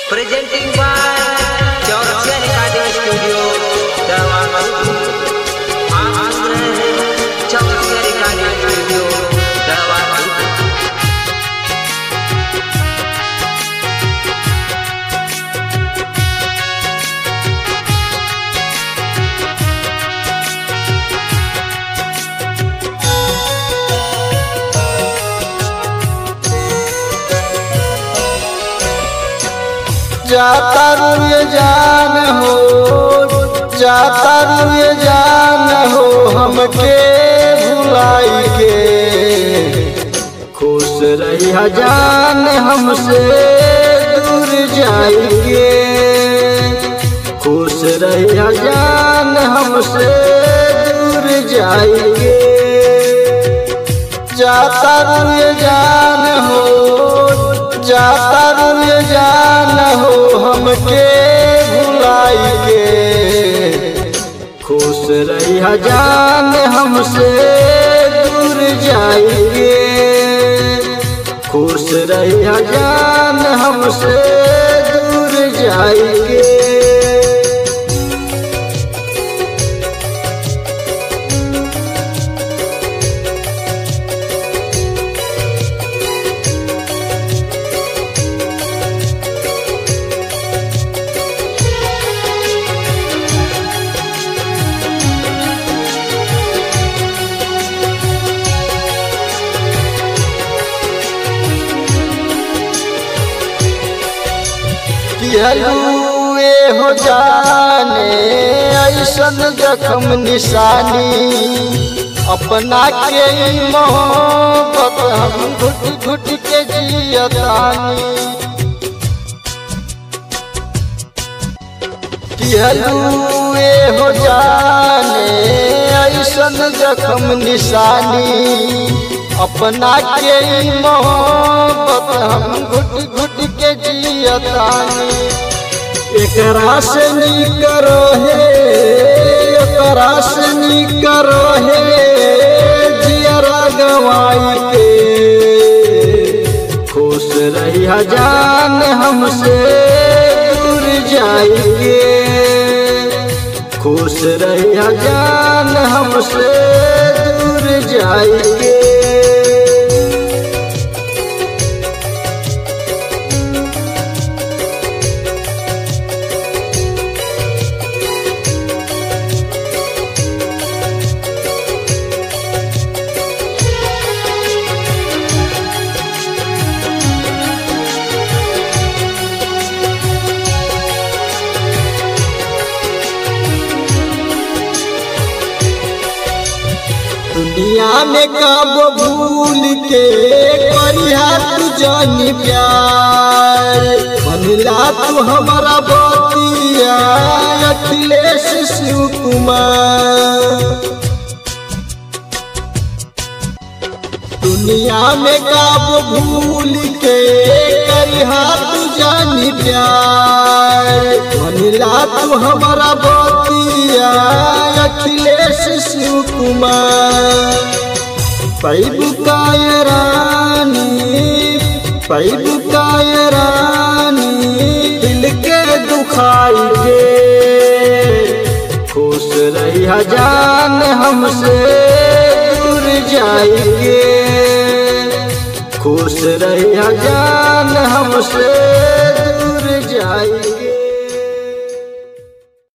Presenting by Chaurasia Recording Studio, Dawang. आप सुन रहे हैं चौरसिया रिकॉर्डिंग स्टूडियो दरबार। जाता रुए जान हो, जाता रुए जान हो, हमके भुलाई के। खुश रही जान हमसे दूर जाएंगे, खुश रही जान हमसे दूर जाएंगे। जाता रुए जान हो, जाता रुए जान हो, हमके भुलाई के। खुश रही जान हमसे दूर जाएंगे, खुश रही जान हमसे दूर जाएंगे। हलुए हो जाने ऐसन जख्म निशानी, अपना के मोहब्बत हम घुट घुट के जियतानी। हलुए हो जाने ऐसन जख्म निशानी, अपना के मोहब्बत हम घुट घुट के जियतानी। एकरा से नी करो है, एकरा से नी करो है, जियरा गवाई के। खुश रही जान हमसे दूर जाएंगे, खुश रही जान हमसे दूर जाएंगे। दुनिया में कब भूल के करिहा तू जानी प्यार, बनला तू हमारा बतिया अखिलेश शिव कुमार। दुनिया में कब भूल के करिहा तू जानी प्यार, बनला तू हमारा बतिया अखिलेश शिव कुमार। पैबू काय रानी, पैबू काय रानी, दिल के दुखाई के। खुश रही जान हमसे दूर जाएंगे, खुश रही जान हमसे